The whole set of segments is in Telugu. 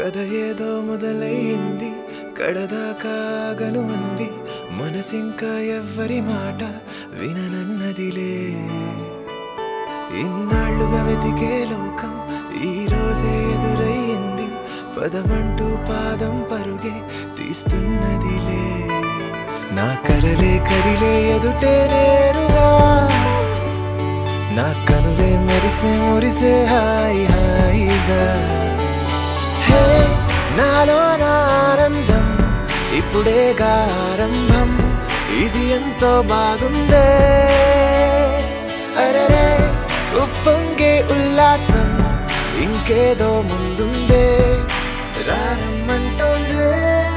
కథ ఏదో మొదలైంది కడదాకాగను ఉంది మనసింకా ఎవ్వరి మాట విననన్నదిలే ఇన్నాళ్ళుగా వెతికే లోకం ఈ రోజే ఎదురయ్యింది పదమంటూ పాదం పరుగే తీస్తున్నదిలే నా కలలే కదిలే ఎదుటే నేరుగా నా కనులే మెరిసే మురిసే హాయి హాయిగా హే నాలో ఆనందం ఇప్పుడే ఆరంభం ఇది ఎంతో బాగుందే అరెరే ఉప్పొంగే ఉల్లాసం ఇంకేదో ముందుందే రారమ్మంటోందే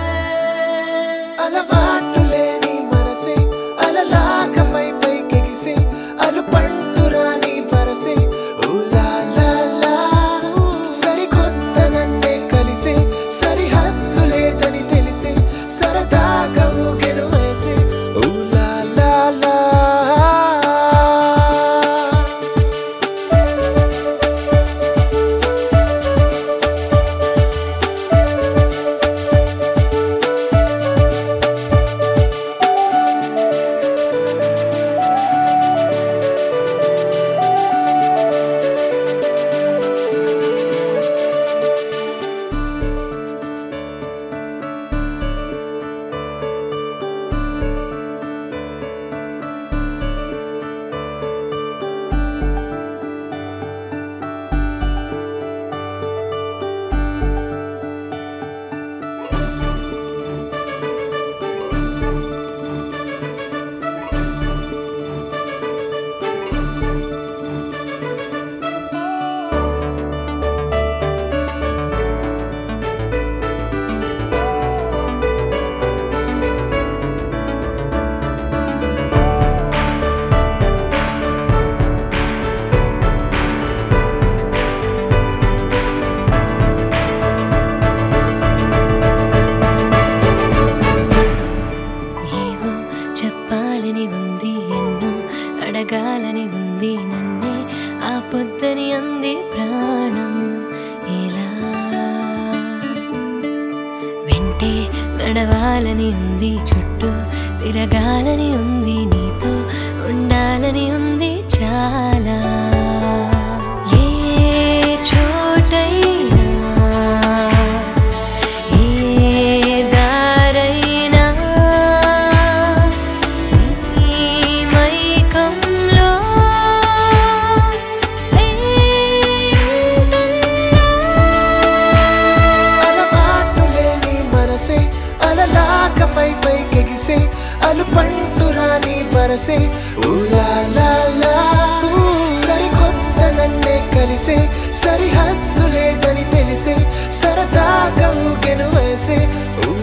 అలవాటు లేని మనసే అలలాగా పైకెగిసే అలు పంటురాని వరసే ఊలా లా సరికొత్త నన్నే కలిసే సరిహద్దు లేదని తెలిసే సరదాగా ఊగెను వేసే ఊలా లా చెప్పాలని ఉంది ఎన్నో అడగాలని ఉంది నన్నే ఆ పొద్దని అంది ప్రాణం ఇలా వెంటే నడవాలని ఉంది చుట్టూ తిరగాలని ఉంది నీతో ఉండాలని ఉంది చాలా ఏ చోటైనా అలలాగా పైకెగిసే అలు పంటురాని వరసే ఊలా లా సరికొత్త నన్నే కలిసే సరిహద్దు లేదని తెలిసే సరదాగా ఊగెను వేసే